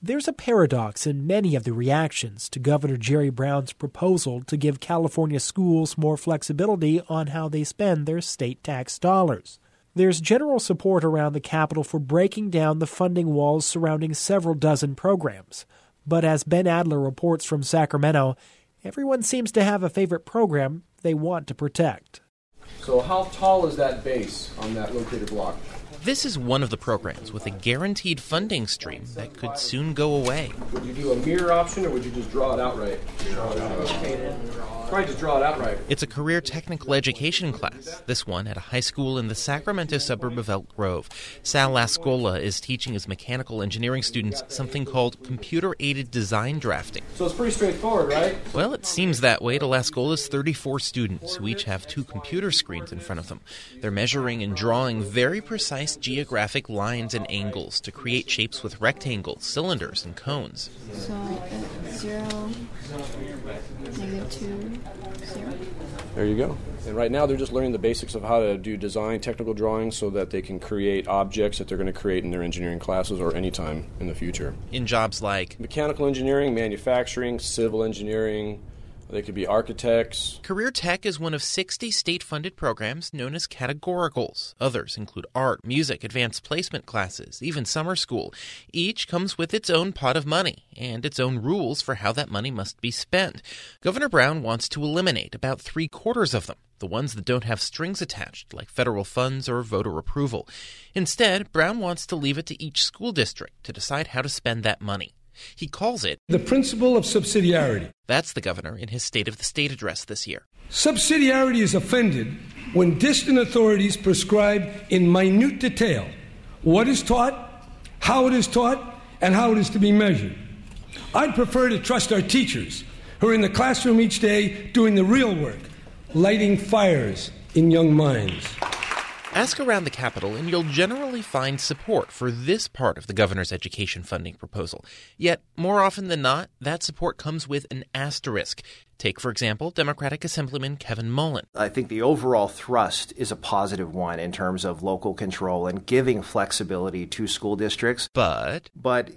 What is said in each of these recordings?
There's a paradox in many of the reactions to Governor Jerry Brown's proposal to give California schools more flexibility on how they spend their state tax dollars. There's general support around the Capitol for breaking down the funding walls surrounding several dozen programs. But as Ben Adler reports from Sacramento, everyone seems to have a favorite program they want to protect. So how tall is that base on that locator block? This is one of the programs with a guaranteed funding stream that could soon go away. Would you do a mirror option, or would you just draw it outright? Probably just draw it outright. It's a career technical education class, this one at a high school in the Sacramento suburb of Elk Grove. Sal Lascola is teaching his mechanical engineering students something called computer-aided design drafting. So it's pretty straightforward, right? Well, it seems that way to Lascola's 34 students, who each have 2 computer screens in front of them. They're measuring and drawing very precise geographic lines and angles to create shapes with rectangles, cylinders, and cones. So 0, -2, 0. There you go. And right now they're just learning the basics of how to do design, technical drawings, so that they can create objects that they're going to create in their engineering classes or anytime in the future. In jobs like mechanical engineering, manufacturing, civil engineering. They could be architects. Career Tech is one of 60 state-funded programs known as categoricals. Others include art, music, advanced placement classes, even summer school. Each comes with its own pot of money and its own rules for how that money must be spent. Governor Brown wants to eliminate about 3/4 of them, the ones that don't have strings attached, like federal funds or voter approval. Instead, Brown wants to leave it to each school district to decide how to spend that money. He calls it the principle of subsidiarity. That's the governor in his State of the State address this year. Subsidiarity is offended when distant authorities prescribe in minute detail what is taught, how it is taught, and how it is to be measured. I'd prefer to trust our teachers, who are in the classroom each day doing the real work, lighting fires in young minds. Ask around the Capitol and you'll generally find support for this part of the governor's education funding proposal. Yet, more often than not, that support comes with an asterisk. Take, for example, Democratic Assemblyman Kevin Mullen. I think the overall thrust is a positive one in terms of local control and giving flexibility to school districts. But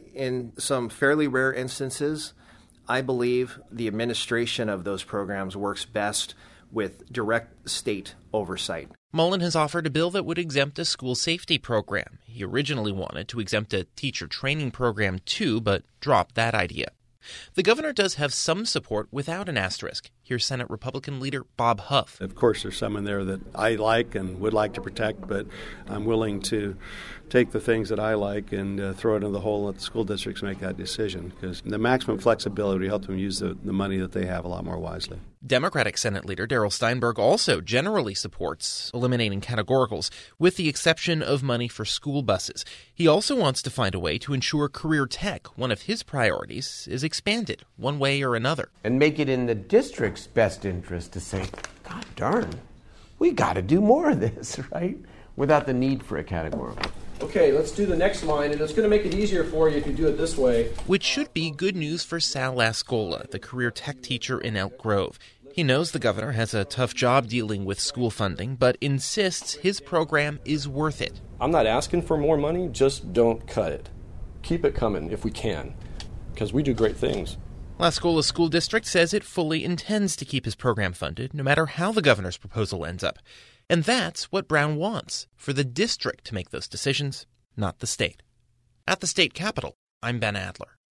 in some fairly rare instances, I believe the administration of those programs works best with direct state oversight. Mullen has offered a bill that would exempt a school safety program. He originally wanted to exempt a teacher training program too, but dropped that idea. The governor does have some support without an asterisk. Here's Senate Republican leader Bob Huff. Of course, there's some in there that I like and would like to protect, but I'm willing to take the things that I like and throw it in the hole and let the school districts make that decision, because the maximum flexibility will help them use the money that they have a lot more wisely. Democratic Senate leader Darrell Steinberg also generally supports eliminating categoricals, with the exception of money for school buses. He also wants to find a way to ensure career tech, one of his priorities, is expanded one way or another. And make it in the district's best interest to say, God darn, we got to do more of this, right? Without the need for a categorical. Okay, let's do the next line, and it's going to make it easier for you if you do it this way. Which should be good news for Sal Lascola, the career tech teacher in Elk Grove. He knows the governor has a tough job dealing with school funding, but insists his program is worth it. I'm not asking for more money, just don't cut it. Keep it coming if we can, because we do great things. Lascola School District says it fully intends to keep his program funded, no matter how the governor's proposal ends up. And that's what Brown wants, for the district to make those decisions, not the state. At the state capitol, I'm Ben Adler.